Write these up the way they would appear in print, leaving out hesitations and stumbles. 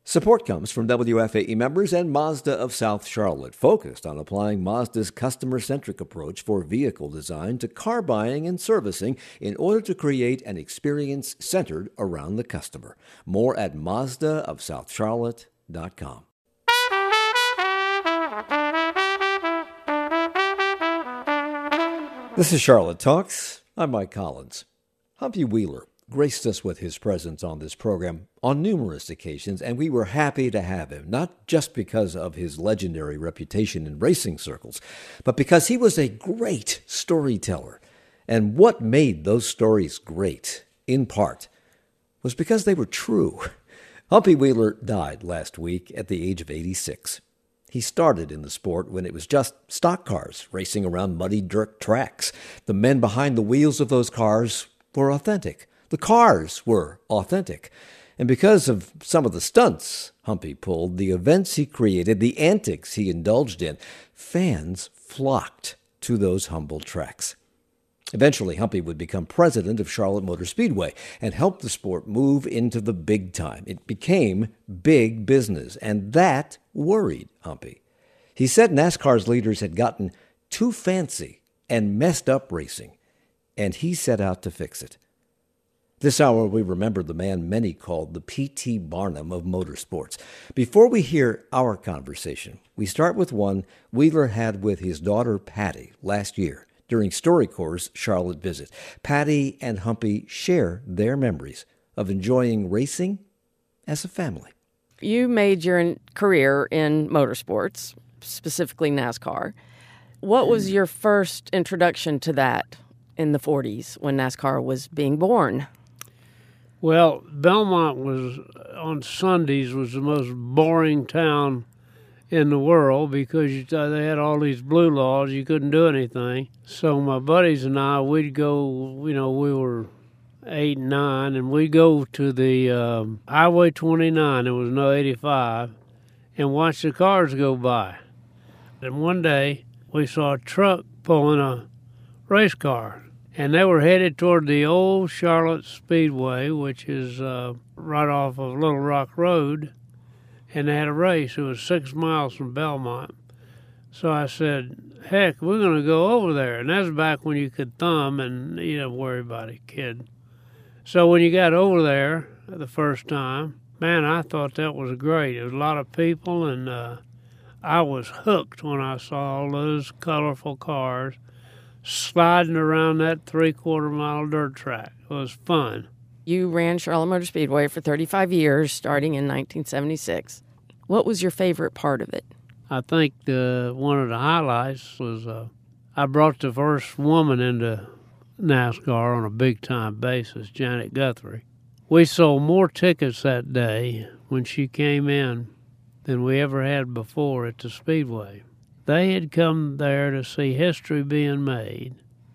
Support comes from WFAE members and Mazda of South Charlotte, focused on applying Mazda's customer-centric approach for vehicle design to car buying and servicing in order to create an experience centered around the customer. More at MazdaofSouthCharlotte.com. This is Charlotte Talks. I'm Mike Collins. Humpy Wheeler graced us with his presence on this program on numerous occasions, and we were happy to have him, not just because of his legendary reputation in racing circles, but because he was a great storyteller. And what made those stories great, in part, was because they were true. Humpy Wheeler died last week at the age of 86. He started in the sport when it was just stock cars racing around muddy dirt tracks. The men behind the wheels of those cars were authentic. The cars were authentic. And because of some of the stunts Humpy pulled, the events he created, the antics he indulged in, fans flocked to those humble tracks. Eventually, Humpy would become president of Charlotte Motor Speedway and help the sport move into the big time. It became big business, and that worried Humpy. He said NASCAR's leaders had gotten too fancy and messed up racing, and he set out to fix it. This hour, we remember the man many called the P.T. Barnum of motorsports. Before we hear our conversation, we start with one Wheeler had with his daughter Patty last year during StoryCorps' Charlotte visit. Patty and Humpy share their memories of enjoying racing as a family. You made your career in motorsports, specifically NASCAR. What was your first introduction to that in the 40s when NASCAR was being born? Well, Belmont was, on Sundays, was the most boring town in the world because they had all these blue laws. You couldn't do anything. So my buddies and I, we'd go, we were 8 and 9, and we'd go to the Highway 29, there was no 85, and watch the cars go by. And one day, we saw a truck pulling a race car. And they were headed toward the old Charlotte Speedway, which is right off of Little Rock Road. And they had a race. It was 6 miles from Belmont. So I said, heck, we're going to go over there. And that's back when you could thumb and you didn't worry about it, kid. So when you got over there the first time, man, I thought that was great. There was a lot of people, and I was hooked when I saw all those colorful cars sliding around that 3/4-mile dirt track. It was fun. You ran Charlotte Motor Speedway for 35 years, starting in 1976. What was your favorite part of it? I think one of the highlights was I brought the first woman into NASCAR on a big-time basis, Janet Guthrie. We sold more tickets that day when she came in than we ever had before at the Speedway. They had come there to see history being made.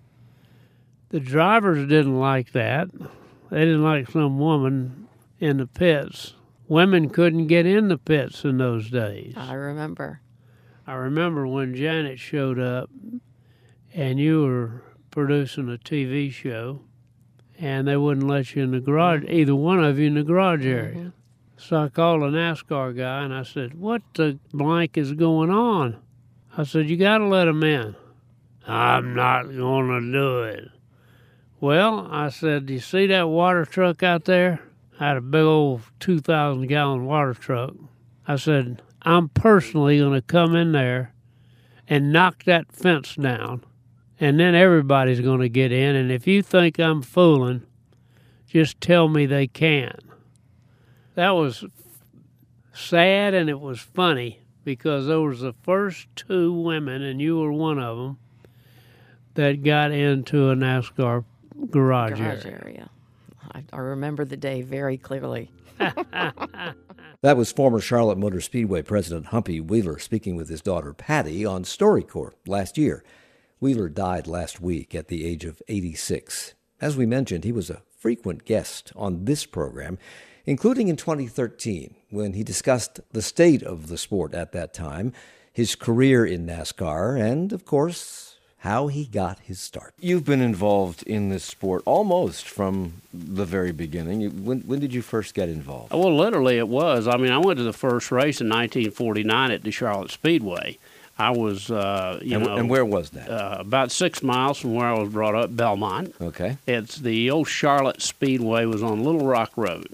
The drivers didn't like that. They didn't like some woman in the pits. Women couldn't get in the pits in those days. I remember when Janet showed up and you were producing a TV show and they wouldn't let you in the garage, either one of you in the garage area. Mm-hmm. So I called a NASCAR guy and I said, what the blank is going on? I said, you got to let him in. I'm not going to do it. Well, I said, do you see that water truck out there? I had a big old 2,000-gallon water truck. I said, I'm personally going to come in there and knock that fence down, and then everybody's going to get in, and if you think I'm fooling, just tell me they can. That was sad, and it was funny, because there was the first 2 women, and you were one of them, that got into a NASCAR garage area. I remember the day very clearly. That was former Charlotte Motor Speedway President Humpy Wheeler speaking with his daughter Patty on StoryCorps last year. Wheeler died last week at the age of 86. As we mentioned, he was a frequent guest on this program, including in 2013, when he discussed the state of the sport at that time, his career in NASCAR, and, of course, how he got his start. You've been involved in this sport almost from the very beginning. When did you first get involved? Well, literally it was. I mean, I went to the first race in 1949 at the Charlotte Speedway. I was, And where was that? About 6 miles from where I was brought up, Belmont. Okay. It's the old Charlotte Speedway was on Little Rock Road,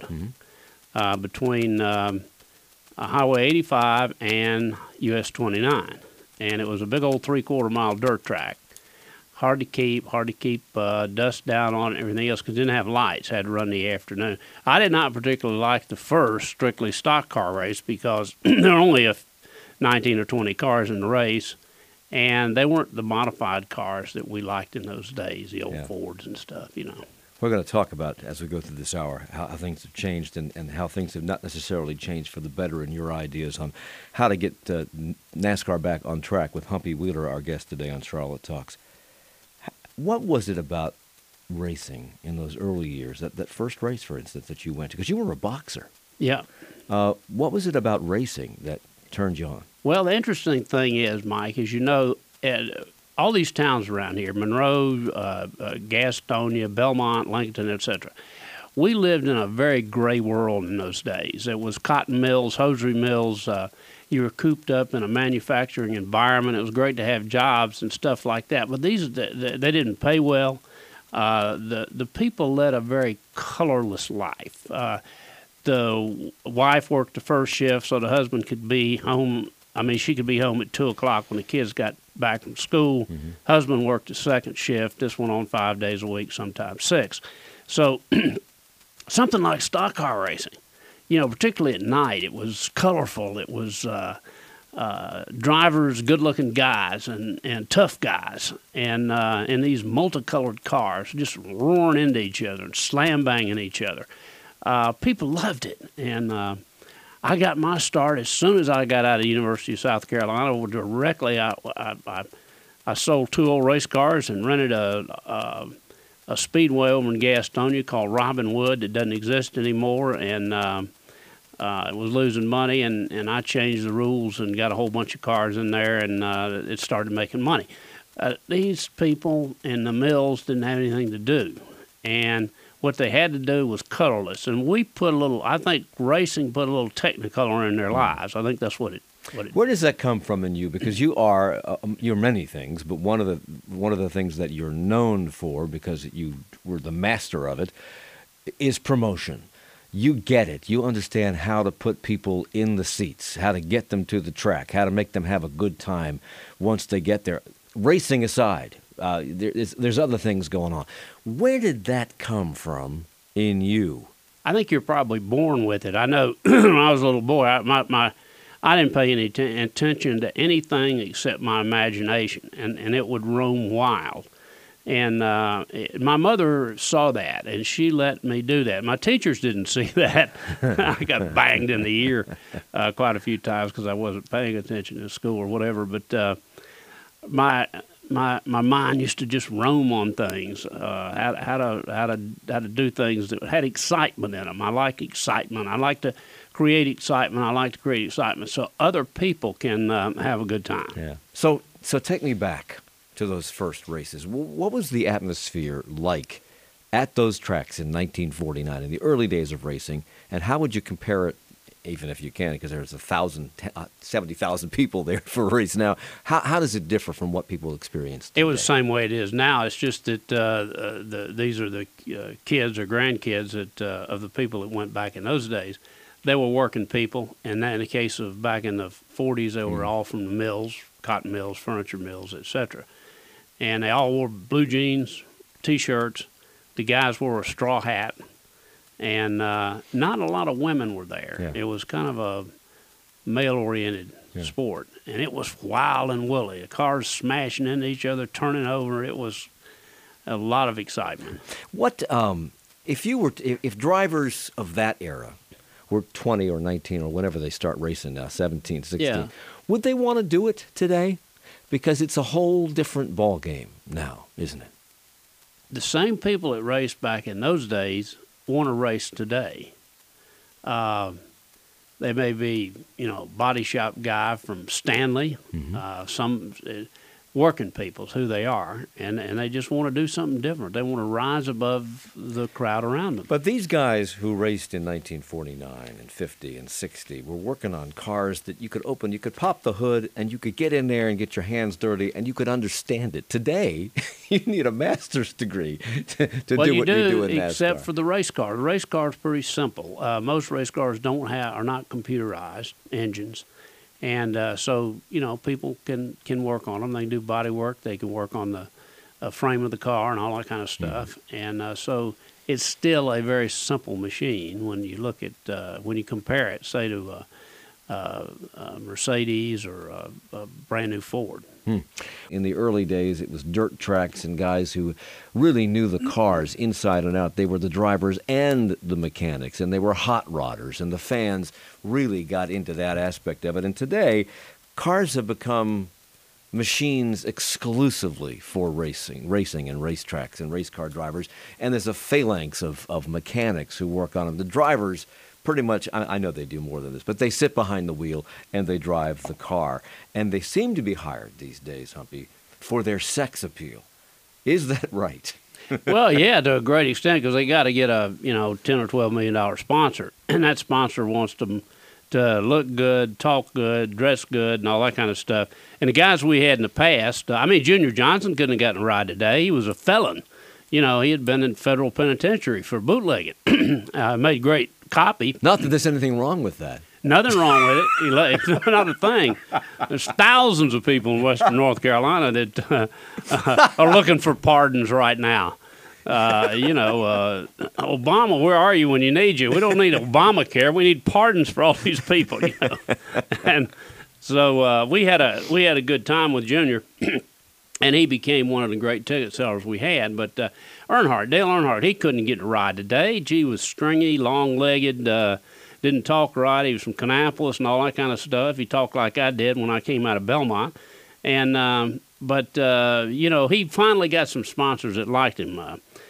between Highway 85 and US 29. And it was a big old 3/4 mile dirt track. Hard to keep dust down on it and everything else because it didn't have lights. Had to run in the afternoon. I did not particularly like the first strictly stock car race because there were only 19 or 20 cars in the race, and they weren't the modified cars that we liked in those days, the old Fords and stuff, We're going to talk about, as we go through this hour, how things have changed and how things have not necessarily changed for the better in your ideas on how to get NASCAR back on track with Humpy Wheeler, our guest today on Charlotte Talks. What was it about racing in those early years, that first race, for instance, that you went to? Because you were a boxer. Yeah. What was it about racing that turned you on? Well, the interesting thing is, Mike, as you know, all these towns around here, Monroe, Gastonia, Belmont, Lincoln, etc., we lived in a very gray world in those days. It was cotton mills, hosiery mills. You were cooped up in a manufacturing environment. It was great to have jobs and stuff like that, but they didn't pay well. The people led a very colorless life. The wife worked the first shift so the husband could be home. I mean, she could be home at 2 o'clock when the kids got back from school. Mm-hmm. Husband worked the second shift. This went on 5 days a week, sometimes 6. So something like stock car racing, particularly at night, it was colorful. It was drivers, good-looking guys and tough guys, and in these multicolored cars just roaring into each other and slam-banging each other. People loved it, and I got my start as soon as I got out of the University of South Carolina. Directly, I sold 2 old race cars and rented a speedway over in Gastonia called Robin Wood that doesn't exist anymore, and it was losing money, and I changed the rules and got a whole bunch of cars in there, and it started making money. These people in the mills didn't have anything to do, and what they had to do was colorless, and we put I think racing put a little Technicolor in their lives. I think that's what it. Where does that come from in you? Because you're many things, but one of the things that you're known for, because you were the master of it, is promotion. You get it. You understand how to put people in the seats, how to get them to the track, how to make them have a good time once they get there. Racing aside, there's other things going on. Where did that come from in you? I think you're probably born with it. I know when I was a little boy, I didn't pay any attention to anything except my imagination, and it would roam wild. And my mother saw that, and she let me do that. My teachers didn't see that. I got banged in the ear quite a few times because I wasn't paying attention in school or whatever. But my mind used to just roam on things, how to do things that had excitement in them. I like excitement. I like to create excitement. I like to create excitement so other people can have a good time. Yeah. So take me back to those first races. What was the atmosphere like at those tracks in 1949, in the early days of racing, and how would you compare it, even if you can, because there's 70,000 people there for a race now. How does it differ from what people experienced today? It was the same way it is now. It's just that these are the kids or grandkids of the people that went back in those days. They were working people, and in the case of back in the 40s, they were all from the mills, cotton mills, furniture mills, etc. And they all wore blue jeans, T-shirts. The guys wore a straw hat. And not a lot of women were there. Yeah. It was kind of a male-oriented sport. And it was wild and woolly. The cars smashing into each other, turning over. It was a lot of excitement. What if drivers of that era were 20 or 19 or whenever they start racing now, 17, 16, would they want to do it today? Because it's a whole different ball game now, isn't it? The same people that raced back in those days want to race today. They may be, body shop guy from Stanley. Mm-hmm. working people's who they are, and they just want to do something different. They want to rise above the crowd around them. But these guys who raced in 1949 and 50 and 60 were working on cars that you could open, you could pop the hood, and you could get in there and get your hands dirty, and you could understand it. Today, you need a master's degree to do what you do in NASCAR. Except for the race car. The race car is pretty simple. Most race cars are not computerized engines. And so, people can work on them. They can do body work. They can work on the frame of the car and all that kind of stuff. Mm-hmm. And so it's still a very simple machine when you look at when you compare it, say, to a Mercedes or a brand new Ford. In the early days, it was dirt tracks and guys who really knew the cars inside and out. They were the drivers and the mechanics, and they were hot rodders, and the fans really got into that aspect of it. And today, cars have become machines exclusively for racing and racetracks and race car drivers, and there's a phalanx of mechanics who work on them. The drivers pretty much, I know they do more than this, but they sit behind the wheel and they drive the car. And they seem to be hired these days, Humpy, for their sex appeal. Is that right? Well, yeah, to a great extent, because they got to get a $10 or $12 million sponsor, and that sponsor wants them to look good, talk good, dress good, and all that kind of stuff. And the guys we had in the past, Junior Johnson couldn't have gotten a ride today. He was a felon. He had been in federal penitentiary for bootlegging. Made great copy. Not that there's anything wrong with that. Nothing wrong with it. Not a thing. There's thousands of people in western North Carolina that are looking for pardons right now. Obama, where are you when you need you? We don't need Obamacare. We need pardons for all these people. And so we had a good time with Junior. And he became one of the great ticket sellers we had. But Dale Earnhardt, he couldn't get a ride today. He was stringy, long-legged, didn't talk right. He was from Kannapolis and all that kind of stuff. He talked like I did when I came out of Belmont. And he finally got some sponsors that liked him.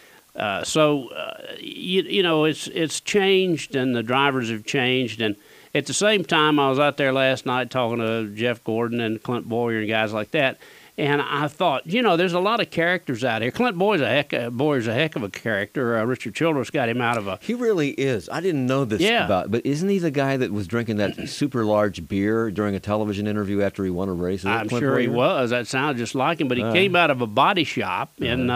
It's changed, and the drivers have changed. And at the same time, I was out there last night talking to Jeff Gordon and Clint Boyer and guys like that. And I thought, there's a lot of characters out here. Clint Boyer's a heck of a character. Richard Childress got him out of a... He really is. I didn't know this about... But isn't he the guy that was drinking that super large beer during a television interview after he won a race? I'm sure he was. That sounded just like him. But he came out of a body shop in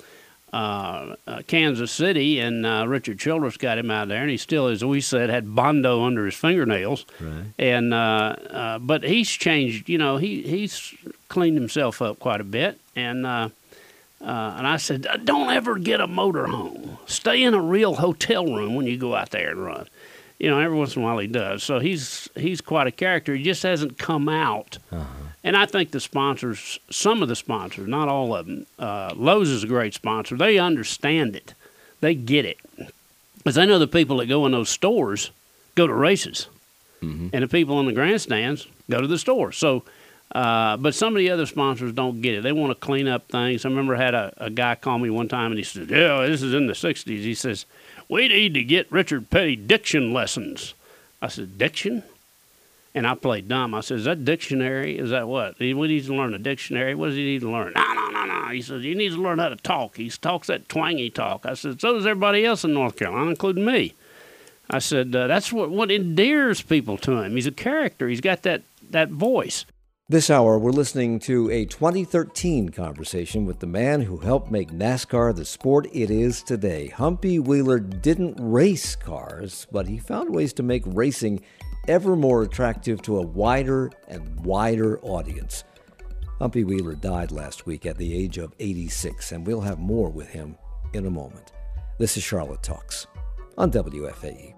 Kansas City, and Richard Childress got him out there. And he still, as we said, had Bondo under his fingernails. Right. And but he's changed. He's cleaned himself up quite a bit. And I said, don't ever get a motorhome. Stay in a real hotel room when you go out there and run. Every once in a while he does. So he's quite a character. He just hasn't come out. Uh-huh. And I think the sponsors, some of the sponsors, not all of them, Lowe's is a great sponsor. They understand it. They get it. Because I know the people that go in those stores go to races. Mm-hmm. And the people in the grandstands go to the store. So, but some of the other sponsors don't get it. They want to clean up things. I remember I had a guy call me one time, and he said, this is in the 60s. He says, we need to get Richard Petty diction lessons. I said, diction? And I played dumb. I said, is that dictionary? Is that what? We need to learn a dictionary. What does he need to learn? No. He says, you need to learn how to talk. He talks that twangy talk. I said, so does everybody else in North Carolina, including me. I said, that's what endears people to him. He's a character. He's got that voice. This hour, we're listening to a 2013 conversation with the man who helped make NASCAR the sport it is today. Humpy Wheeler didn't race cars, but he found ways to make racing ever more attractive to a wider and wider audience. Humpy Wheeler died last week at the age of 86, and we'll have more with him in a moment. This is Charlotte Talks on WFAE.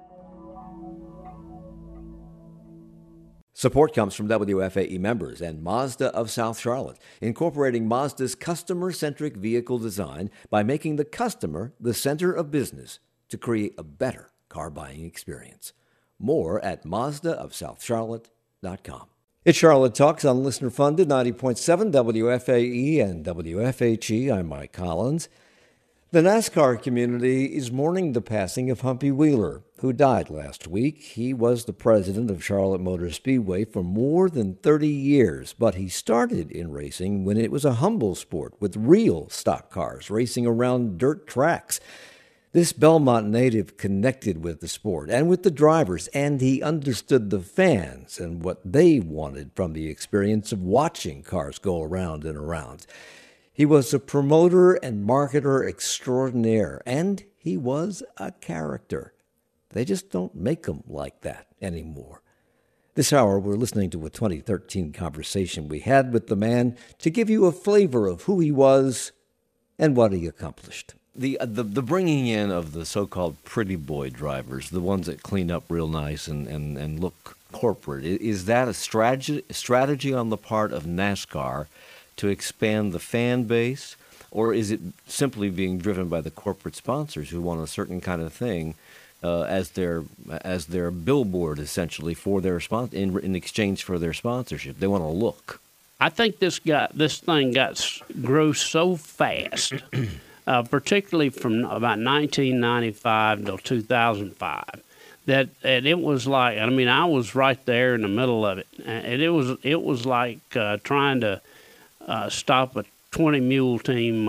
Support comes from WFAE members and Mazda of South Charlotte, incorporating Mazda's customer-centric vehicle design by making the customer the center of business to create a better car buying experience. More at MazdaofSouthCharlotte.com. It's Charlotte Talks on listener-funded 90.7 WFAE and WFHE. I'm Mike Collins. The NASCAR community is mourning the passing of Humpy Wheeler, who died last week. He was the president of Charlotte Motor Speedway for more than 30 years, but he started in racing when it was a humble sport with real stock cars racing around dirt tracks. This Belmont native connected with the sport and with the drivers, and he understood the fans and what they wanted from the experience of watching cars go around and around. He was a promoter and marketer extraordinaire, and he was a character. They just don't make them like that anymore. This hour, we're listening to a 2013 conversation we had with the man to give you a flavor of who he was and what he accomplished. The bringing in of the so-called pretty boy drivers, the ones that clean up real nice and look corporate, is that a strategy on the part of NASCAR to expand the fan base, or is it simply being driven by the corporate sponsors who want a certain kind of thing as their billboard, essentially, for their in exchange for their sponsorship? They want to look. I think this thing grew so fast, particularly from about 1995 until 2005, that it was like, I mean, I was right there in the middle of it, and it was like trying to stop a 20-mule team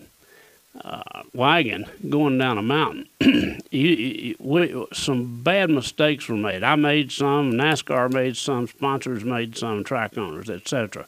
wagon going down a mountain. Some bad mistakes were made. I made some, NASCAR made some, sponsors made some, track owners, etc.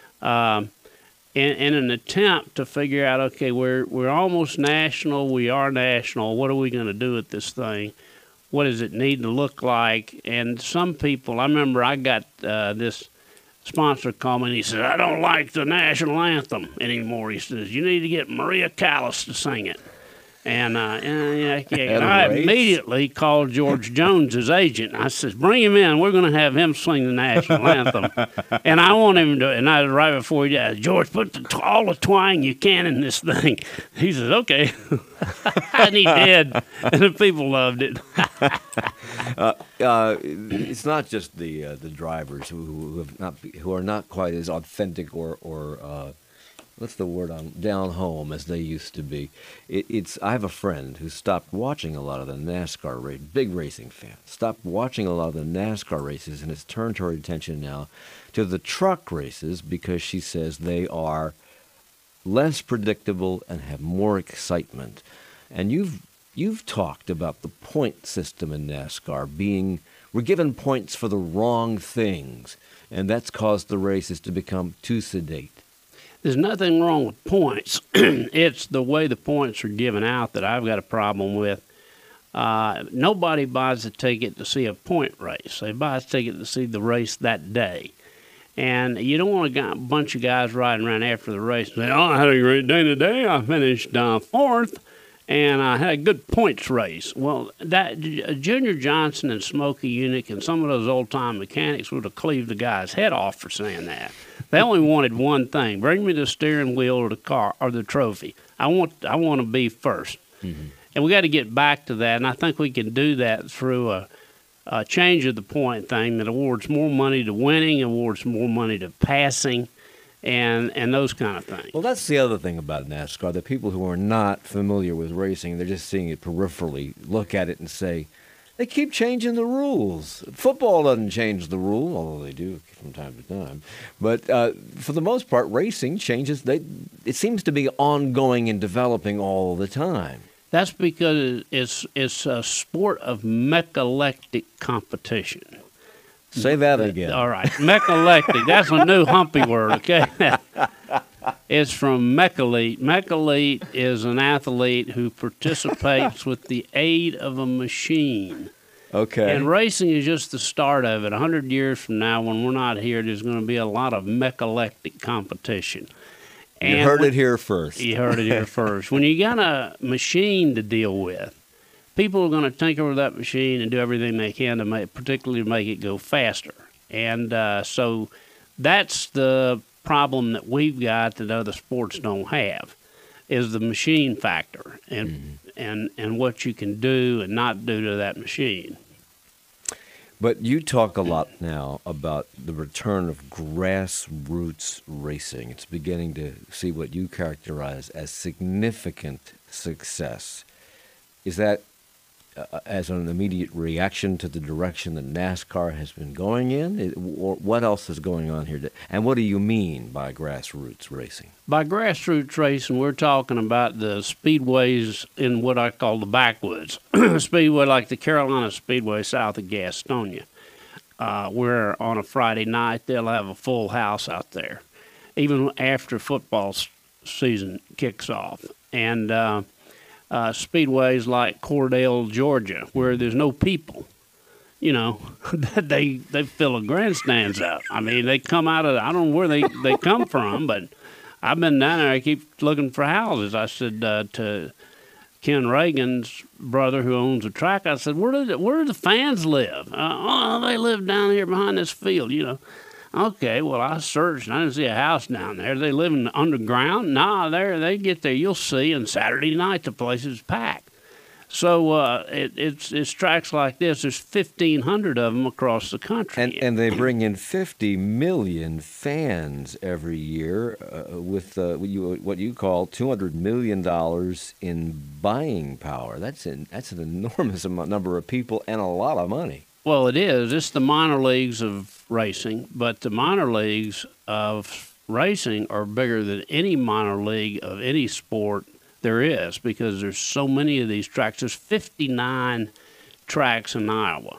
In an attempt to figure out, okay, we're almost national, we are national, what are we going to do with this thing? What does it need to look like? And some people, I remember I got this sponsor called me and he said, I don't like the national anthem anymore. He says, you need to get Maria Callas to sing it. And I immediately called George Jones, his agent. I said, bring him in. We're going to have him sing the national anthem. And I want him to, and I was right before he died, George, put all the twang you can in this thing. He says, okay. And he did. And the people loved it. It's not just the drivers who are not quite as authentic or what's the word down home as they used to be. I have a friend who stopped watching a lot of the NASCAR race, big racing fan, stopped watching a lot of the NASCAR races and has turned her attention now to the truck races because she says they are less predictable and have more excitement. And you've talked about the point system in NASCAR we're given points for the wrong things, and that's caused the races to become too sedate. There's nothing wrong with points. It's the way the points are given out that I've got a problem with. Nobody buys a ticket to see a point race. They buy a ticket to see the race that day. And you don't want a bunch of guys riding around after the race and say, oh, I had a great day today. I finished fourth, and I had a good points race. Well, that Junior Johnson and Smokey Yunick and some of those old-time mechanics would have cleaved the guy's head off for saying that. They only wanted one thing: bring me the steering wheel or the car or the trophy. I want to be first, and we got to get back to that. And I think we can do that through a change of the point thing that awards more money to winning, awards more money to passing, and those kind of things. Well, that's the other thing about NASCAR. The people who are not familiar with racing, they're just seeing it peripherally, look at it and say, they keep changing the rules. Football doesn't change the rule, although they do from time to time. But for the most part, racing changes. It seems to be ongoing and developing all the time. That's because it's a sport of mechalectic competition. Say that again. All right. Mechalectic. That's a new humpy word, okay? It's from mechalete. Mechalete is an athlete who participates with the aid of a machine. Okay. And racing is just the start of it. 100 years from now, when we're not here, there's going to be a lot of mechalectic competition. You heard it here first. You heard it here first. When you got a machine to deal with, people are going to tinker with that machine and do everything they can to particularly make it go faster. And so that's the problem that we've got that other sports don't have, is the machine factor and what you can do and not do to that machine. But you talk a lot now about the return of grassroots racing. It's beginning to see what you characterize as significant success. Is that as an immediate reaction to the direction that NASCAR has been going in? Or what else is going on here? And what do you mean by grassroots racing? By grassroots racing, we're talking about the speedways in what I call the backwoods. Speedway like the Carolina Speedway south of Gastonia, where on a Friday night they'll have a full house out there, even after football season kicks off. And speedways like Cordell, Georgia, where there's no people. You know, they fill the grandstands out. I mean, they come out of, I don't know where they come from, but I've been down there. I keep looking for houses. I said to Ken Reagan's brother, who owns the track, I said, where do the fans live? Oh, they live down here behind this field, you know. Okay, well, I searched, and I didn't see a house down there. They live in the underground? Nah, they get there. You'll see, and Saturday night the place is packed. So it's tracks like this. There's 1,500 of them across the country. And they bring in 50 million fans every year with what you call $200 million in buying power. That's an enormous number of people and a lot of money. Well, it is. It's the minor leagues of racing, but the minor leagues of racing are bigger than any minor league of any sport there is, because there's so many of these tracks. There's 59 tracks in Iowa.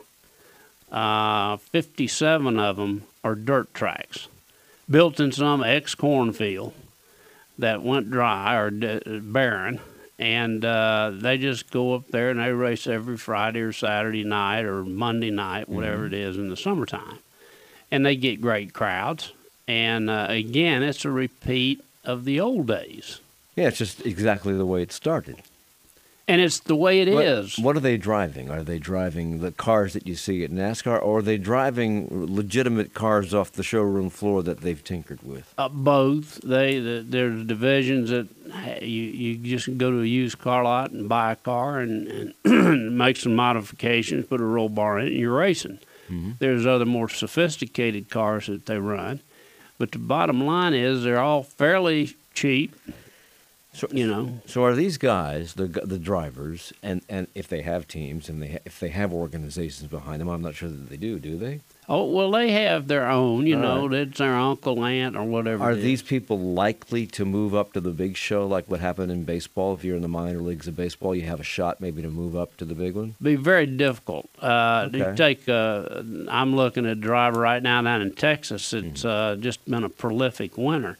57 of them are dirt tracks, built in some ex-cornfield that went dry or barren, and they just go up there and they race every Friday or Saturday night or Monday night, whatever it is in the summertime. And they get great crowds. And, again, it's a repeat of the old days. Yeah, it's just exactly the way it started. And it's the way it is. What are they driving? Are they driving the cars that you see at NASCAR, or are they driving legitimate cars off the showroom floor that they've tinkered with? Both. There's divisions that you just go to a used car lot and buy a car and make some modifications, put a roll bar in it, and you're racing. Mm-hmm. There's other more sophisticated cars that they run. But the bottom line is they're all fairly cheap. So, you know. So are these guys, the drivers, and if they have teams and if they have organizations behind them, I'm not sure that they do they? Oh, well, they have their own, you know, it's their uncle, aunt, or whatever. Are these people likely to move up to the big show like what happened in baseball? If you're in the minor leagues of baseball, you have a shot maybe to move up to the big one? Be very difficult. You take, I'm looking at a driver right now down in Texas. It's just been a prolific winter.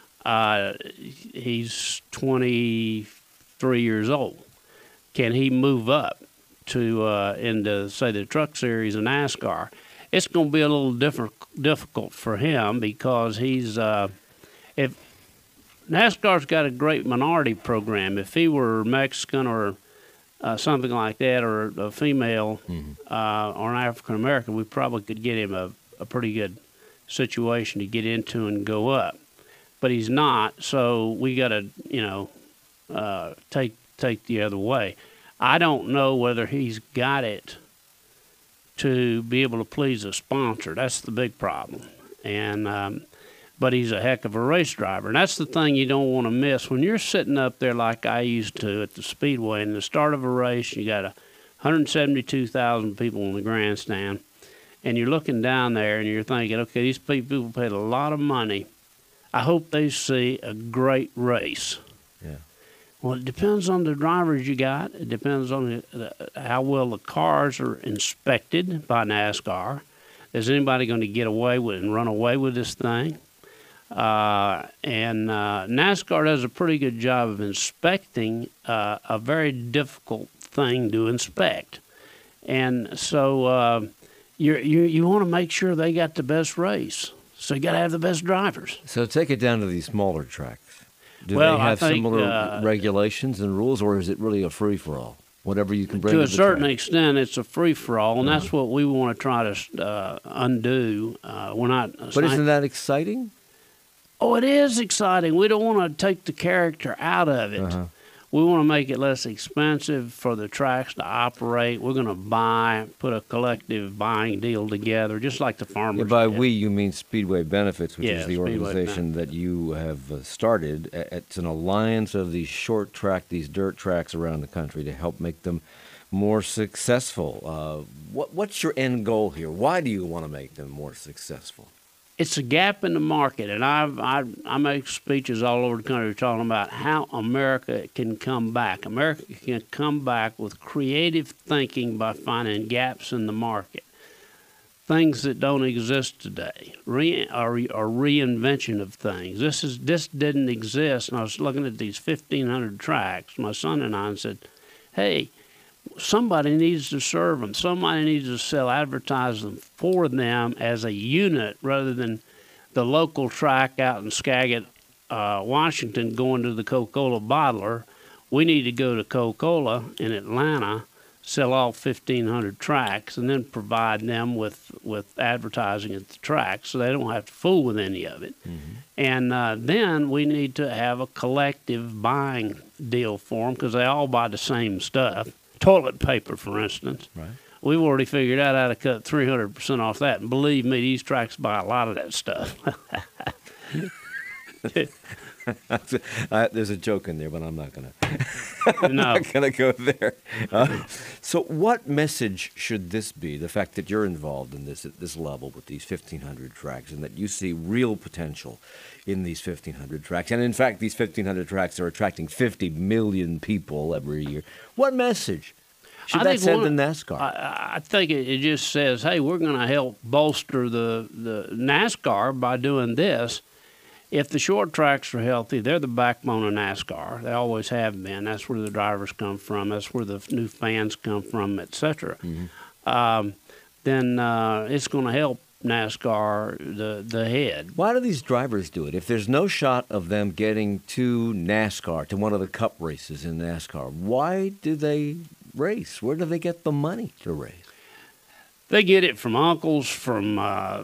He's 23 years old. Can he move up to into, say, the Truck Series of NASCAR? It's going to be a little difficult for him because he's if NASCAR's got a great minority program. If he were Mexican or something like that, or a female or an African American, we probably could get him a pretty good situation to get into and go up. But he's not, so we got to, take the other way. I don't know whether he's got it to be able to please a sponsor. That's the big problem. And but he's a heck of a race driver, and that's the thing you don't want to miss when you're sitting up there like I used to at the Speedway. In the start of a race, you got 172,000 people in the grandstand, and you're looking down there and you're thinking, okay, these people paid a lot of money. I hope they see a great race. Yeah. Well, it depends on the drivers you got. It depends on how well the cars are inspected by NASCAR. Is anybody going to get away with and run away with this thing? And NASCAR does a pretty good job of inspecting a very difficult thing to inspect. And so you want to make sure they got the best race. So you got to have the best drivers. So take it down to these smaller tracks. Do well, they have I think, similar regulations and rules, or is it really a free-for-all? Whatever you can bring to to a certain track. extent, it's a free-for-all, and that's what we want to try to undo. We're not. But isn't that exciting? Oh, it is exciting. We don't want to take the character out of it. We want to make it less expensive for the tracks to operate. We're going to put a collective buying deal together, just like the farmers. Yeah, by did. we, you mean Speedway Benefits, which is the Speedway organization that you have started. It's an alliance of these short track, these dirt tracks around the country to help make them more successful. What's your end goal here? Why do you want to make them more successful? It's a gap in the market, and I make speeches all over the country talking about how America can come back. America can come back with creative thinking by finding gaps in the market, things that don't exist today, or reinvention of things. This didn't exist, and I was looking at these 1,500 tracks, my son and I, and said, hey, somebody needs to serve them. Somebody needs to advertise them for them as a unit rather than the local track out in Skagit, Washington, going to the Coca-Cola bottler. We need to go to Coca-Cola in Atlanta, sell all 1,500 tracks, and then provide them with advertising at the track so they don't have to fool with any of it. And then we need to have a collective buying deal for them because they all buy the same stuff. Toilet paper, for instance. Right. We've already figured out how to cut 300% off that. And believe me, these tracks buy a lot of that stuff. There's a joke in there, but I'm not going No. to go there. So what message should this be, the fact that you're involved in this at this level with these 1,500 tracks and that you see real potential in these 1,500 tracks? And in fact, these 1,500 tracks are attracting 50 million people every year. What message should that send to NASCAR? I think it just says, hey, we're going to help bolster the NASCAR by doing this. If the short tracks are healthy, they're the backbone of NASCAR. They always have been. That's where the drivers come from. That's where the new fans come from, et cetera. Then it's going to help NASCAR, the head. Why do these drivers do it? If there's no shot of them getting to NASCAR, to one of the cup races in NASCAR, why do they race? Where do they get the money to race? They get it from uncles, from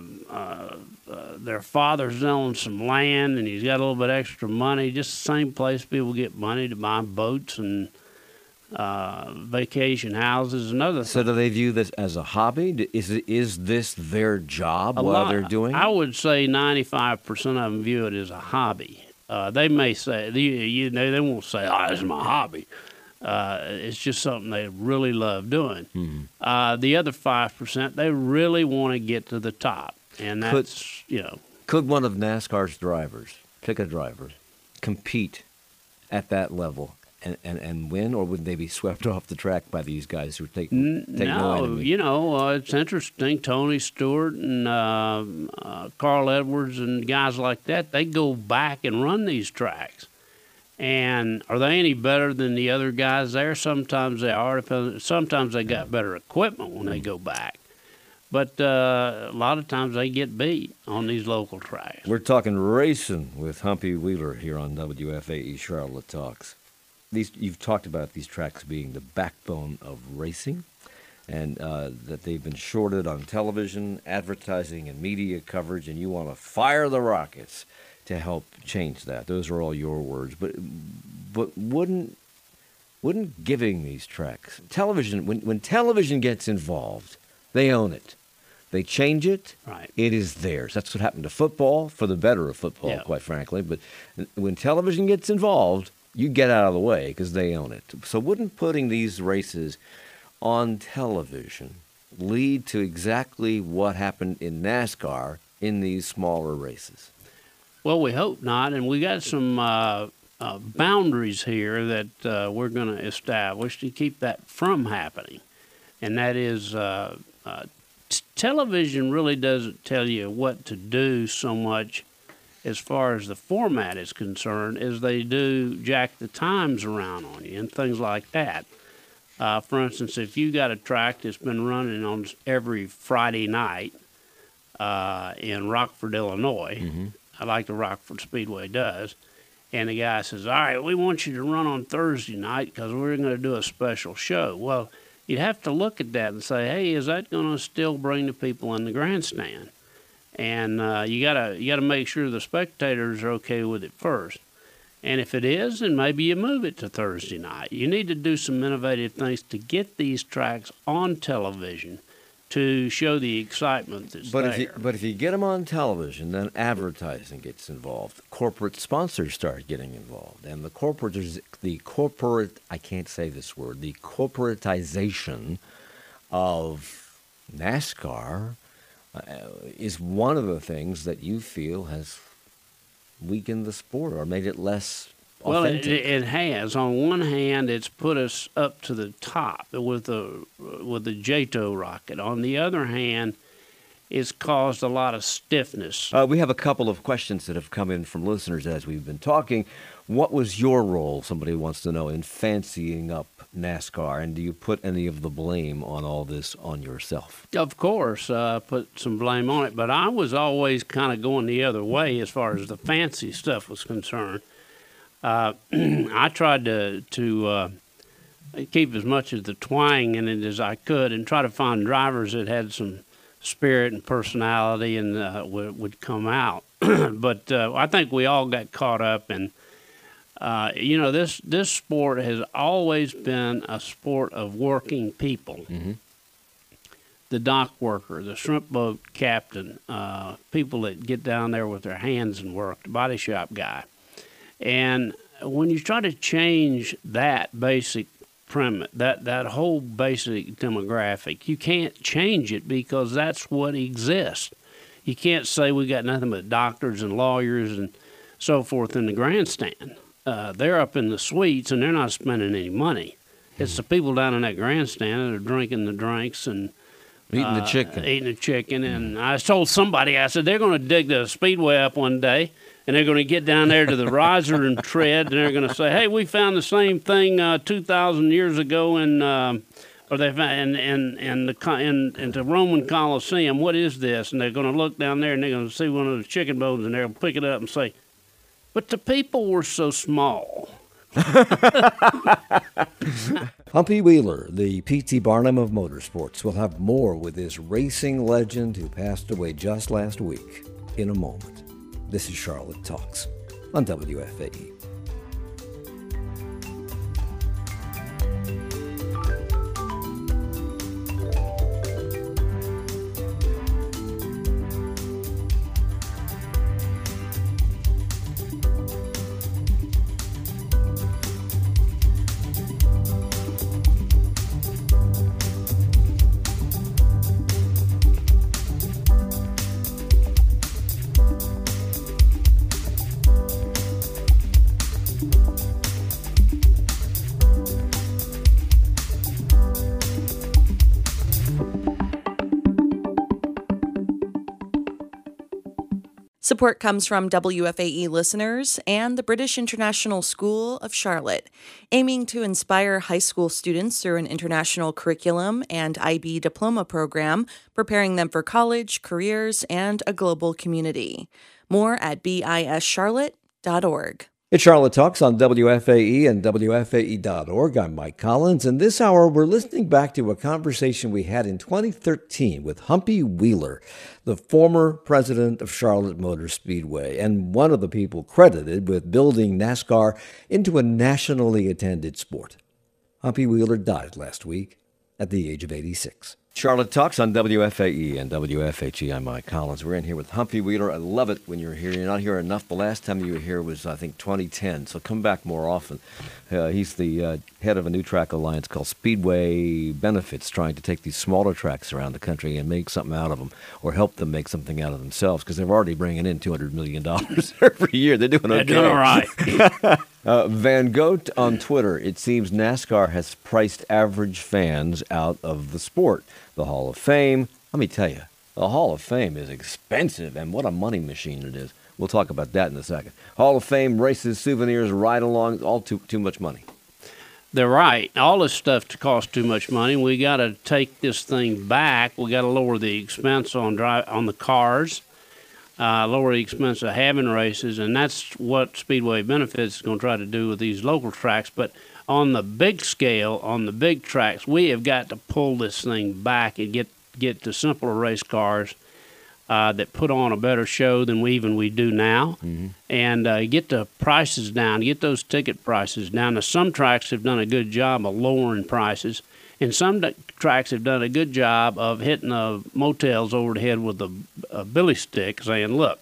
their fathers own some land, and he's got a little bit extra money. Just the same place people get money to buy boats and vacation houses and other things. So do they view this as a hobby? Is this their job while they're doing it? I would say 95% of them view it as a hobby. They may say, they won't say, oh, it's my hobby. It's just something they really love doing. The other 5%, they really want to get to the top. And that's, Could one of NASCAR's drivers, pick a driver, compete at that level and win, or would they be swept off the track by these guys who take no enemy? It's interesting. Tony Stewart and Carl Edwards and guys like that, they go back and run these tracks. And are they any better than the other guys there? Sometimes they are. Sometimes they got better equipment when they go back. But a lot of times they get beat on these local tracks. We're talking racing with Humpy Wheeler here on WFAE Charlotte Talks. You've talked about these tracks being the backbone of racing, and that they've been shorted on television, advertising, and media coverage, and you want to fire the rockets to help change that. Those are all your words. But wouldn't giving these tracks television, when television gets involved, they own it. They change it. Right. It is theirs. That's what happened to football, for the better of football, quite frankly. But when television gets involved, you get out of the way because they own it. So wouldn't putting these races on television lead to exactly what happened in NASCAR in these smaller races? Well, we hope not, and we got some boundaries here that we're going to establish to keep that from happening, and that is television really doesn't tell you what to do so much as far as the format is concerned as they do jack the times around on you and things like that. For instance, if you got a track that's been running on every Friday night in Rockford, Illinois, like the Rockford Speedway does, and the guy says, all right, we want you to run on Thursday night because we're going to do a special show. Well, you'd have to look at that and say, hey, is that going to still bring the people in the grandstand? And you gotta make sure the spectators are okay with it first. And if it is, then maybe you move it to Thursday night. You need to do some innovative things to get these tracks on television to show the excitement that's there. But if you get them on television, then advertising gets involved. Corporate sponsors start getting involved, and the corporatization of NASCAR is one of the things that you feel has weakened the sport or made it less authentic. Well, it has. On one hand, it's put us up to the top with the JATO rocket. On the other hand, it's caused a lot of stiffness. We have a couple of questions that have come in from listeners as we've been talking. What was your role, somebody wants to know, in fancying up NASCAR, and do you put any of the blame on all this on yourself? Of course, I put some blame on it, but I was always kind of going the other way as far as the fancy stuff was concerned. I tried to keep as much of the twang in it as I could and try to find drivers that had some spirit and personality and would come out. But I think we all got caught up in, this sport has always been a sport of working people. Mm-hmm. The dock worker, the shrimp boat captain, people that get down there with their hands and work, the body shop guy. And when you try to change that basic premise, that whole basic demographic, you can't change it because that's what exists. You can't say we got nothing but doctors and lawyers and so forth in the grandstand. They're up in the suites and they're not spending any money. It's the people down in that grandstand that are drinking the drinks and eating the chicken. And I told somebody, I said, they're going to dig the speedway up one day. And they're going to get down there to the riser and tread, and they're going to say, "Hey, we found the same thing 2,000 years ago or they found in the Roman Colosseum. What is this?" And they're going to look down there and they're going to see one of the chicken bones, and they're going to pick it up and say, "But the people were so small." Humpy Wheeler, the P.T. Barnum of motorsports, will have more with this racing legend who passed away just last week in a moment. This is Charlotte Talks on WFAE. Support comes from WFAE listeners and the British International School of Charlotte, aiming to inspire high school students through an international curriculum and IB diploma program, preparing them for college, careers, and a global community. More at bischarlotte.org. It's Charlotte Talks on WFAE and WFAE.org. I'm Mike Collins, and this hour we're listening back to a conversation we had in 2013 with Humpy Wheeler, the former president of Charlotte Motor Speedway and one of the people credited with building NASCAR into a nationally attended sport. Humpy Wheeler died last week at the age of 86. Charlotte Talks on WFAE and WFHE. I'm Mike Collins. We're in here with Humpy Wheeler. I love it when you're here. You're not here enough. The last time you were here was, I think, 2010, so come back more often. He's the head of a new track alliance called Speedway Benefits, trying to take these smaller tracks around the country and make something out of them or help them make something out of themselves because they're already bringing in $200 million every year. They're doing okay. They're doing all right. Van Goat on Twitter, it seems NASCAR has priced average fans out of the sport. The Hall of Fame, let me tell you, the Hall of Fame is expensive, and what a money machine it is. We'll talk about that in a second. Hall of Fame, races, souvenirs, ride-alongs, all too much money. They're right. All this stuff costs too much money. We got to take this thing back. We got to lower the expense on the cars, lower the expense of having races, and that's what Speedway Benefits is going to try to do with these local tracks. But on the big scale, on the big tracks, we have got to pull this thing back and get to simpler race cars that put on a better show than we do now, and get the prices down, get those ticket prices down. Now, some tracks have done a good job of lowering prices, And some tracks have done a good job of hitting the motels over the head with a billy stick, saying, "Look,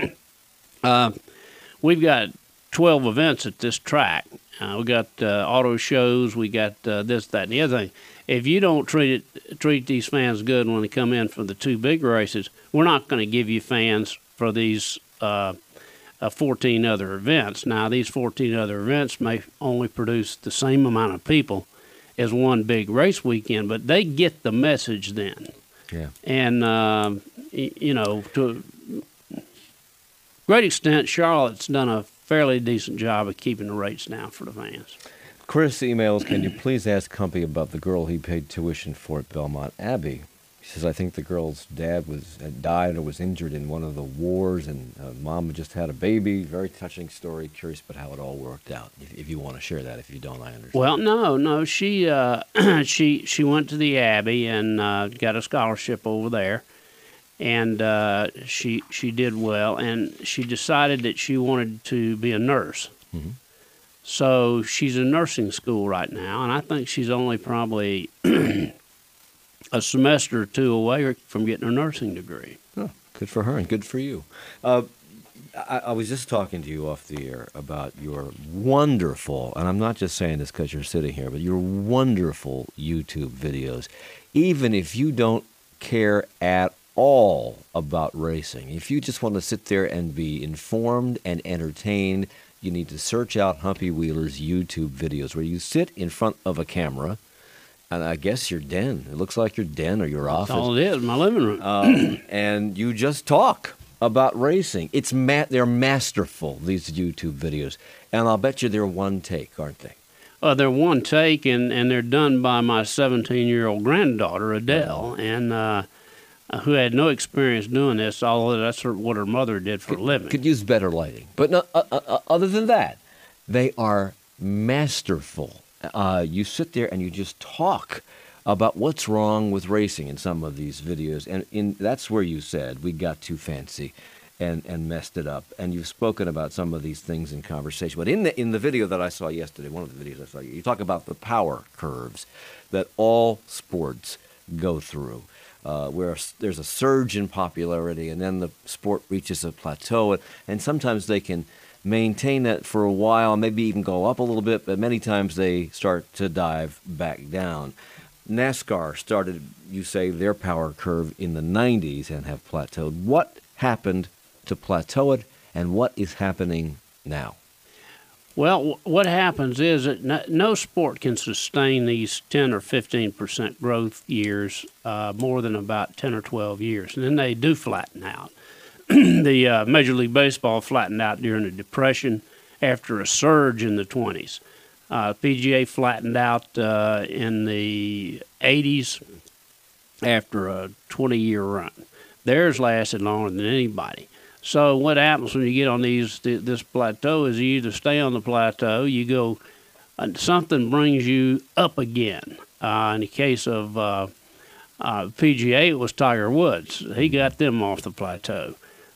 we've got 12 events at this track. We got auto shows. We got this, that, and the other thing. If you don't treat these fans good when they come in for the 2 big races, we're not going to give you fans for these 14 other events. Now, these 14 other events may only produce the same amount of people as one big race weekend, but they get the message then. Yeah. And, to a great extent, Charlotte's done a fairly decent job of keeping the rates down for the fans. Chris emails, can you please ask Humpy about the girl he paid tuition for at Belmont Abbey? He says, I think the girl's dad had died or was injured in one of the wars, and mom just had a baby. Very touching story. Curious about how it all worked out. If you want to share that. If you don't, I understand. Well, no. She she went to the Abbey and got a scholarship over there, and she did well. And she decided that she wanted to be a nurse. Mm-hmm. So she's in nursing school right now, and I think she's only probably a semester or 2 away from getting her nursing degree. Oh, good for her and good for you. I was just talking to you off the air about your wonderful, and I'm not just saying this because you're sitting here, but your wonderful YouTube videos. Even if you don't care at all about racing, if you just want to sit there and be informed and entertained, you need to search out Humpy Wheeler's YouTube videos where you sit in front of a camera, and I guess your den. It looks like your den or your office. That's all it is, my living room. And you just talk about racing. They're masterful, these YouTube videos. And I'll bet you they're one take, aren't they? They're one take, and they're done by my 17-year-old granddaughter, Adele, and who had no experience doing this, although that's what her mother did for a living. Could use better lighting. But no, other than that, they are masterful. You sit there and you just talk about what's wrong with racing in some of these videos. And that's where you said we got too fancy and messed it up. And you've spoken about some of these things in conversation. But in the video that I saw yesterday, one of the videos I saw, you talk about the power curves that all sports go through. Where there's a surge in popularity, and then the sport reaches a plateau, and sometimes they can maintain that for a while, maybe even go up a little bit, but many times they start to dive back down. NASCAR started, you say, their power curve in the 90s and have plateaued. What happened to plateau it, and what is happening now? Well, what happens is that no sport can sustain these 10 or 15% growth years more than about 10 or 12 years, and then they do flatten out. The Major League Baseball flattened out during the Depression after a surge in the 20s. PGA flattened out in the 80s after a 20-year run. Theirs lasted longer than anybody. So what happens when you get on this plateau is you either stay on the plateau, you go, something brings you up again. In the case of PGA, it was Tiger Woods. He got them off the plateau.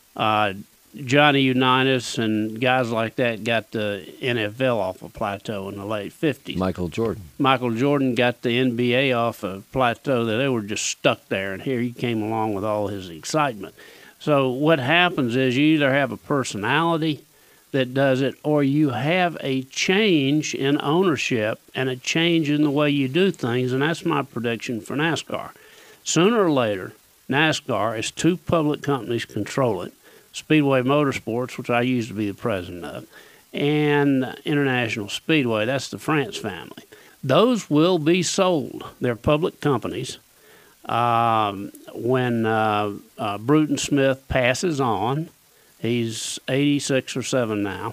Johnny Unitas and guys like that got the NFL off a plateau in the late 50s. Michael Jordan got the NBA off a plateau that they were just stuck there, and here he came along with all his excitement. So what happens is you either have a personality that does it, or you have a change in ownership and a change in the way you do things, and that's my prediction for NASCAR. Sooner or later, NASCAR, as 2 public companies control it, Speedway Motorsports, which I used to be the president of, and International Speedway, that's the France family. Those will be sold. They're public companies. When Bruton Smith passes on, he's 86 or 7 now,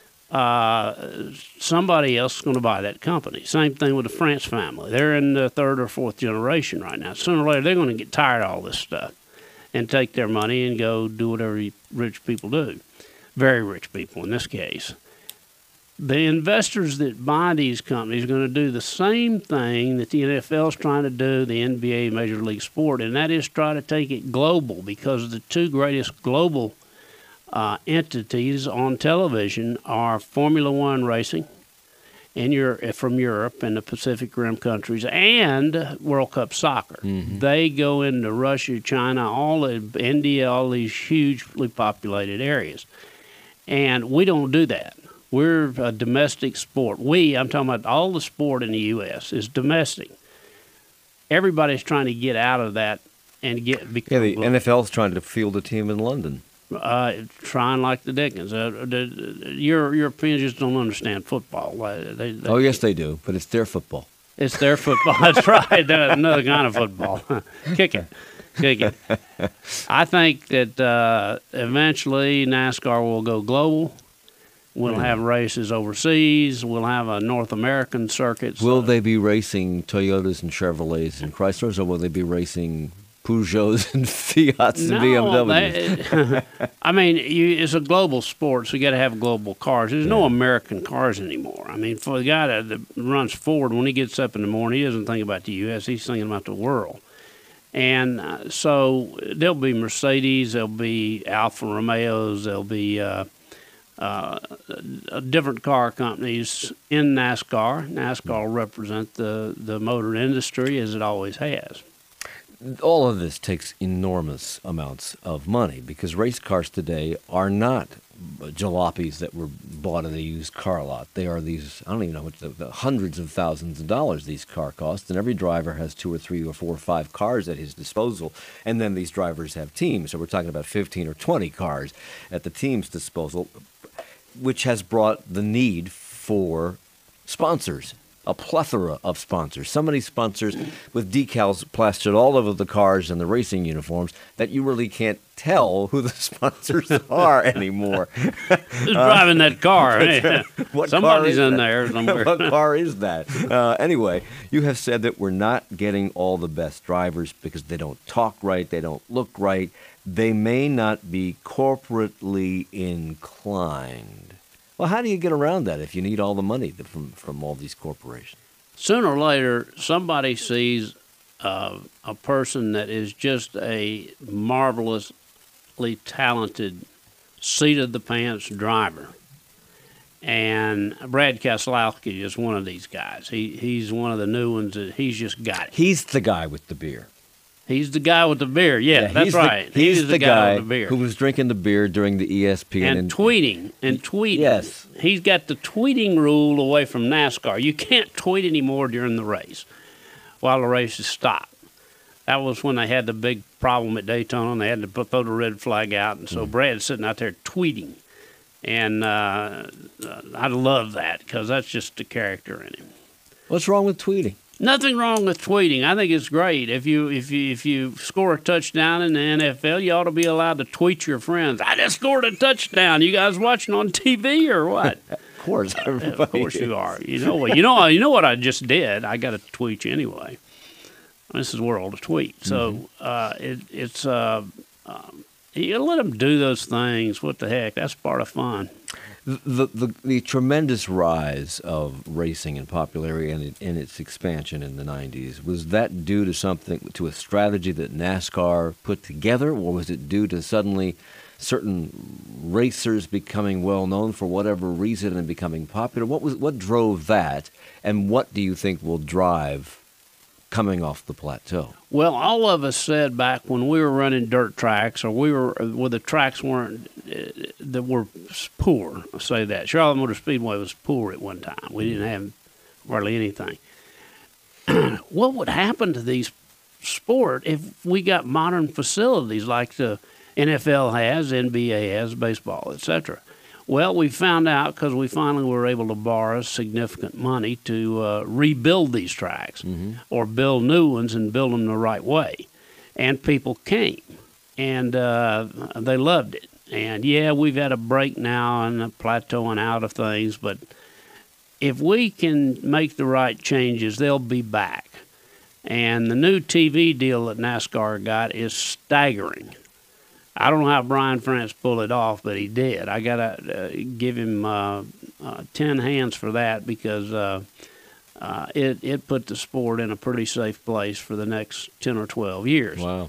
somebody else is going to buy that company. Same thing with the France family. They're in the 3rd or 4th generation right now. Sooner or later, they're going to get tired of all this stuff and take their money and go do whatever rich people do. Very rich people in this case. The investors that buy these companies are going to do the same thing that the NFL is trying to do, the NBA, Major League Sport, and that is try to take it global, because the 2 greatest global entities on television are Formula One racing from Europe and the Pacific Rim countries, and World Cup soccer. They go into Russia, China, India, all these hugely populated areas. And we don't do that. We're a domestic sport. I'm talking about all the sport in the U.S. is domestic. Everybody's trying to get out of that and the NFL's trying to field a team in London. Trying like the Dickens. Europeans just don't understand football. Oh, yes, they do, but it's their football. It's their football. That's right. Another kind of football. Kick it. I think that eventually NASCAR will go global. We'll have races overseas. We'll have a North American circuit. Will they be racing Toyotas and Chevrolets and Chryslers, or will they be racing Peugeots and Fiats and BMWs? I mean, it's a global sport, so you got to have global cars. There's no American cars anymore. I mean, for the guy that runs Ford, when he gets up in the morning, he doesn't think about the U.S., he's thinking about the world. And so there'll be Mercedes, there'll be Alfa Romeos, there'll be different car companies in NASCAR. NASCAR will represent the motor industry as it always has. All of this takes enormous amounts of money because race cars today are not jalopies that were bought at a used car lot. They are these, I don't even know what the hundreds of thousands of dollars these cars cost, and every driver has 2 or 3 or 4 or 5 cars at his disposal, and then these drivers have teams. So we're talking about 15 or 20 cars at the team's disposal, which has brought the need for sponsors. A plethora of sponsors. So many sponsors with decals plastered all over the cars and the racing uniforms that you really can't tell who the sponsors are anymore. Who's driving that car? Somebody's in there somewhere. What car is that? Anyway, you have said that we're not getting all the best drivers because they don't talk right, they don't look right, they may not be corporately inclined. Well, how do you get around that if you need all the money from all these corporations? Sooner or later, somebody sees a person that is just a marvelously talented, seat-of-the-pants driver. And Brad Keselowski is one of these guys. He's one of the new ones that he's just got it. He's the guy with the beer. He's the guy with the beer. Yeah, that's right. He's the guy with the beer. Who was drinking the beer during the ESPN. And tweeting. Yes. He's got the tweeting rule away from NASCAR. You can't tweet anymore during the race while the race is stopped. That was when they had the big problem at Daytona, and they had to throw the red flag out. And so Brad's sitting out there tweeting. And I love that because that's just the character in him. What's wrong with tweeting? Nothing wrong with tweeting. I think it's great. If you score a touchdown in the NFL, you ought to be allowed to tweet your friends. I just scored a touchdown. You guys watching on TV or what? Of course, of course you are. You know what I just did. I got to tweet you anyway. This is world to tweet. So you let them do those things. What the heck? That's part of fun. The tremendous rise of racing in popularity and in its expansion in the 90s, was that due to a strategy that NASCAR put together, or was it due to suddenly certain racers becoming well known for whatever reason and becoming popular? What drove that, and what do you think will drive coming off the plateau? Well, all of us said back when we were running dirt tracks, or where the tracks weren't that were poor. I'll say that Charlotte Motor Speedway was poor at one time. We didn't have hardly anything. What would happen to these sport if we got modern facilities like the NFL has, NBA has, baseball, etc.? Well, we found out because we finally were able to borrow significant money to rebuild these tracks or build new ones and build them the right way. And people came, and they loved it. And, yeah, we've had a break now and a plateauing out of things, but if we can make the right changes, they'll be back. And the new TV deal that NASCAR got is staggering. I don't know how Brian France pulled it off, but he did. I got to give him 10 hands for that because it put the sport in a pretty safe place for the next 10 or 12 years. Wow.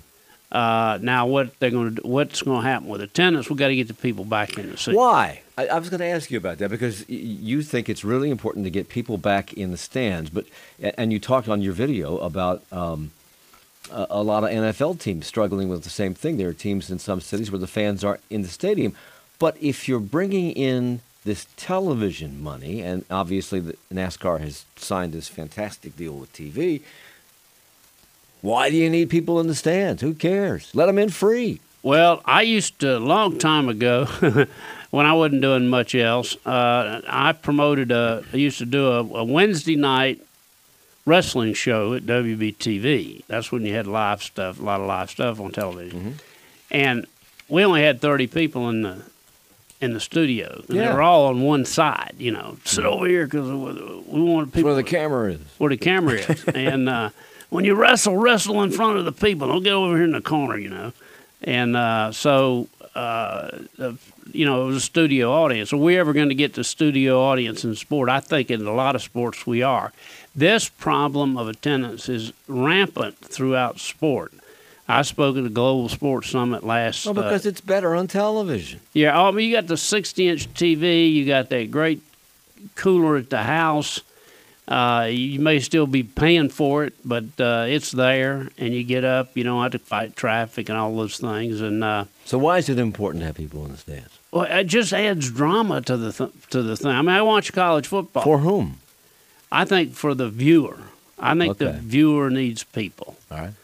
Now, what's going to happen with attendance? We've got to get the people back in the seats. Why? I was going to ask you about that because you think it's really important to get people back in the stands. And you talked on your video about a lot of NFL teams struggling with the same thing. There are teams in some cities where the fans aren't in the stadium. But if you're bringing in this television money, and obviously NASCAR has signed this fantastic deal with TV, why do you need people in the stands? Who cares? Let them in free. Well, I used to, a long time ago, when I wasn't doing much else, I used to do a Wednesday night wrestling show at WBTV. That's when you had live stuff, a lot of live stuff on television. Mm-hmm. And we only had 30 people in the studio. And they were all on one side, sit over here because we wanted people. Where the camera is. Where the camera is. And when you wrestle in front of the people. Don't get over here in the corner, And so, it was a studio audience. Are we ever going to get the studio audience in sport? I think in a lot of sports we are. This problem of attendance is rampant throughout sport. I spoke at the Global Sports Summit last. Well, because it's better on television. Yeah, you got the 60-inch TV. You got that great cooler at the house. You may still be paying for it, but it's there, and you get up. You don't have to fight traffic and all those things. And so, why is it important to have people in the stands? Well, it just adds drama to the thing. I mean, I watch college football. For whom? I think for the viewer. I think the viewer needs people. All right.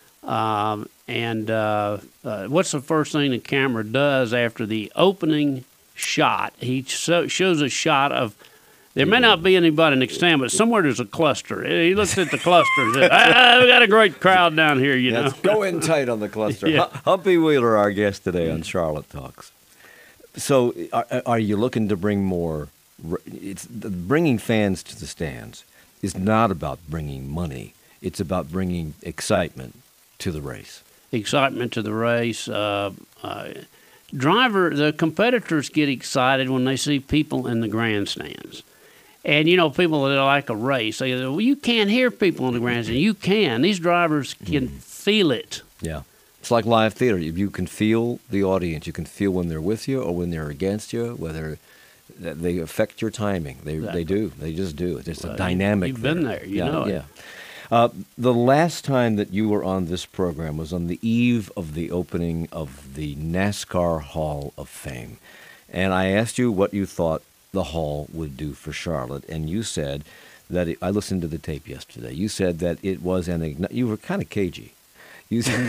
What's the first thing the camera does after the opening shot? He shows a shot of. There may not be anybody in the stand, but somewhere there's a cluster. He looks at the cluster and says, we got a great crowd down here, know. Go in tight on the cluster. Yeah. Humpy Wheeler, our guest today on Charlotte Talks. So are you looking to bring more? Bringing fans to the stands is not about bringing money. It's about bringing excitement to the race. Excitement to the race. The competitors get excited when they see people in the grandstands. And, people that like a race, they go, well, you can't hear people in the grandstand. You can. These drivers can feel it. Yeah. It's like live theater. You can feel the audience. You can feel when they're with you or when they're against you, whether they affect your timing. They do. They just do. It's a dynamic. You've been there. You know it. Yeah. The last time that you were on this program was on the eve of the opening of the NASCAR Hall of Fame. And I asked you what you thought the hall would do for Charlotte, and you said that I listened to the tape yesterday. You said that it was you were kind of cagey. You said,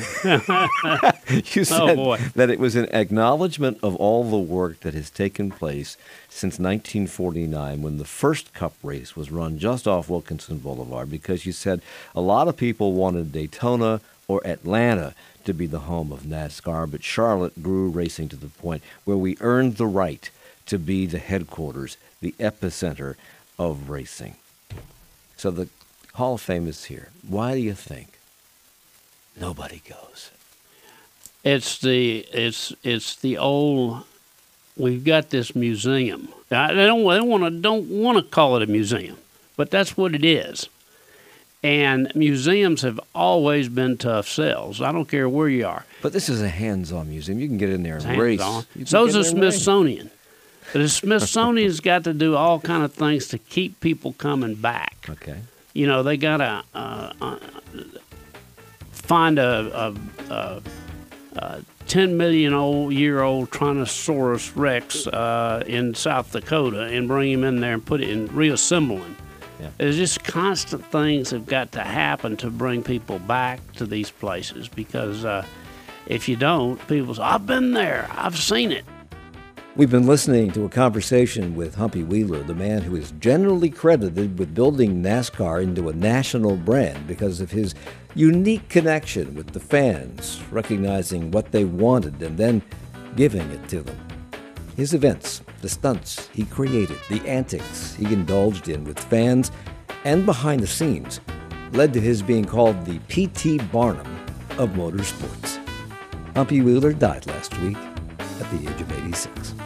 that it was an acknowledgement of all the work that has taken place since 1949 when the first Cup race was run just off Wilkinson Boulevard, because you said a lot of people wanted Daytona or Atlanta to be the home of NASCAR, but Charlotte grew racing to the point where we earned the right to be the headquarters, the epicenter of racing. So the Hall of Fame is here. Why do you think nobody goes? It's the old. We've got this museum. I don't want to call it a museum, but that's what it is. And museums have always been tough sells. I don't care where you are. But this is a hands-on museum. You can get in there and race. So is the Smithsonian. But the Smithsonian's got to do all kind of things to keep people coming back. Okay. They got to find a 10 million year old Tyrannosaurus Rex in South Dakota and bring him in there and put it in, reassemble him. Yeah. There's just constant things that have got to happen to bring people back to these places, because if you don't, people say, I've been there, I've seen it. We've been listening to a conversation with Humpy Wheeler, the man who is generally credited with building NASCAR into a national brand because of his unique connection with the fans, recognizing what they wanted and then giving it to them. His events, the stunts he created, the antics he indulged in with fans and behind the scenes, led to his being called the P.T. Barnum of motorsports. Humpy Wheeler died last week at the age of 86.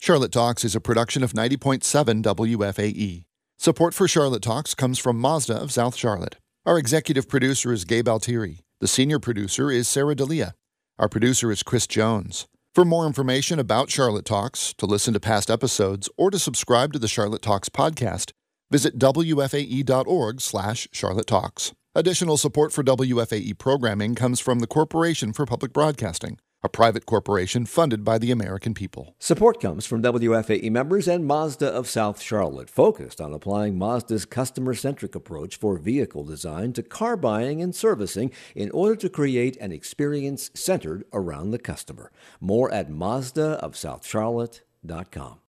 Charlotte Talks is a production of 90.7 WFAE. Support for Charlotte Talks comes from Mazda of South Charlotte. Our executive producer is Gabe Altieri. The senior producer is Sarah D'Elia. Our producer is Chris Jones. For more information about Charlotte Talks, to listen to past episodes, or to subscribe to the Charlotte Talks podcast, visit wfae.org/Charlotte Talks. Additional support for WFAE programming comes from the Corporation for Public Broadcasting, a private corporation funded by the American people. Support comes from WFAE members and Mazda of South Charlotte, focused on applying Mazda's customer-centric approach for vehicle design to car buying and servicing in order to create an experience centered around the customer. More at mazdaofsouthcharlotte.com.